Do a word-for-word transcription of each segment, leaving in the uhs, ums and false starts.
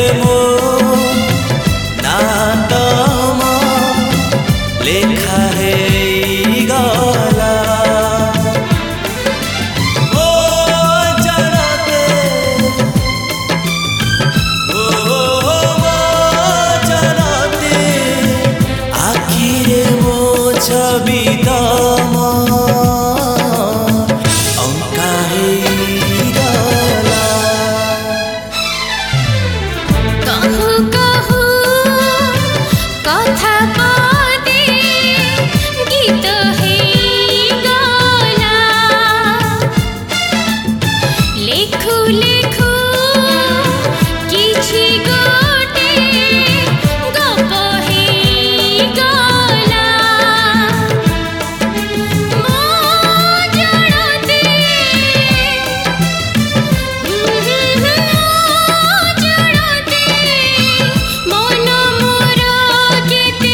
मो नातम लेखा है गला ओ जनते ओ जनते आखिरे मो छवि तम अंका है गला कहू कहू कथा पादे गीत है गला लेखु लेखु किछि गोटे गप है गला मो जनते जनते मन मोर केते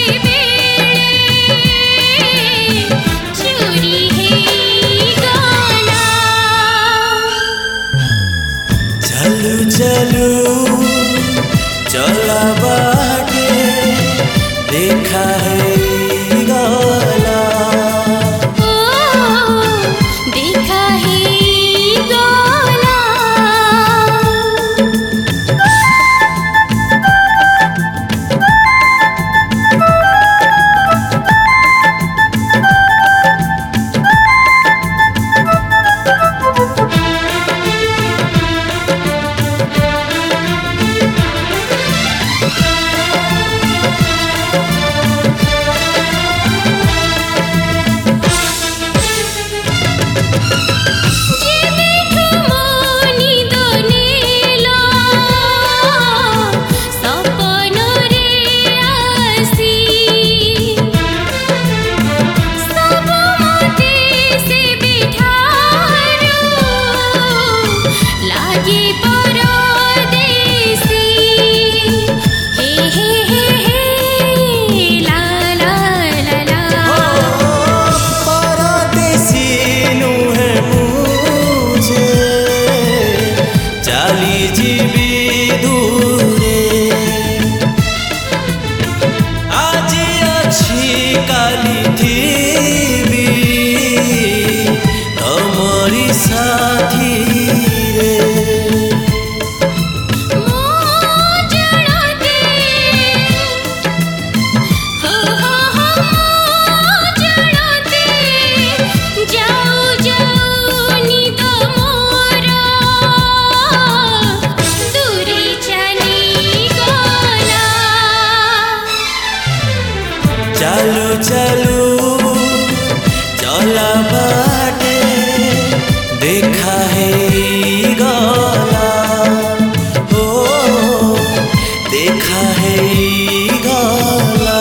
बेले चोरी है गला चलू चलू चला बाटे देखा है गला ओ देखा है गला परदेसी नुहे मुझे चाली जीवी दूरे आज अच्छी काली थी तमरी साथी रे जाऊ जाऊ निद मोर दूरी चली गला चलू चलू चला बाटे देखा है गला ओ देखा है गला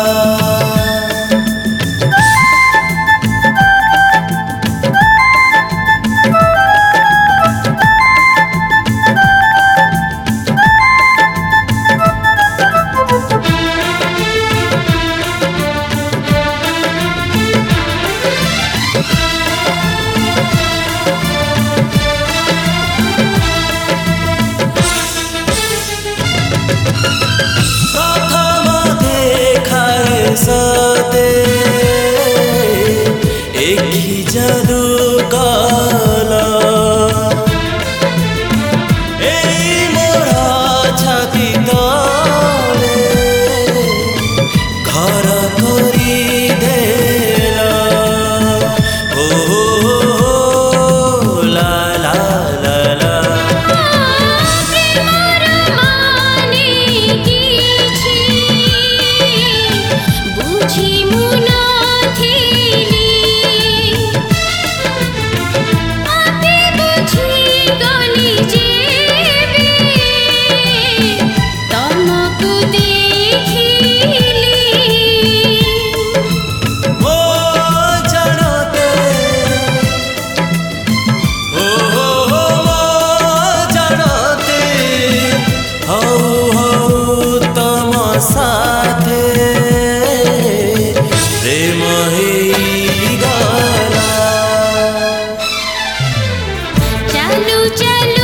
प्रथम देखा है सते एक ही जादू काला एई मोरा छाती तले घर करी देला ओ ला ला ला ला प्रेमर माने किछि बुझी मुन थिली आपे बुझी गली जेबे तमकु देखिली ओ जनते ओ जनते हौ हौ तम साथे प्रेम है गला चलू चलू